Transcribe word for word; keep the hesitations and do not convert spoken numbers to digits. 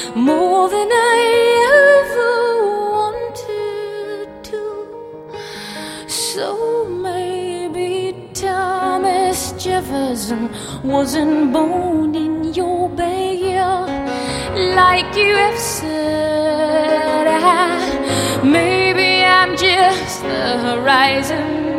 more than I ever wanted to. So maybe Thomas Jefferson wasn't born in your backyard, like you have said. I, maybe I'm just the horizon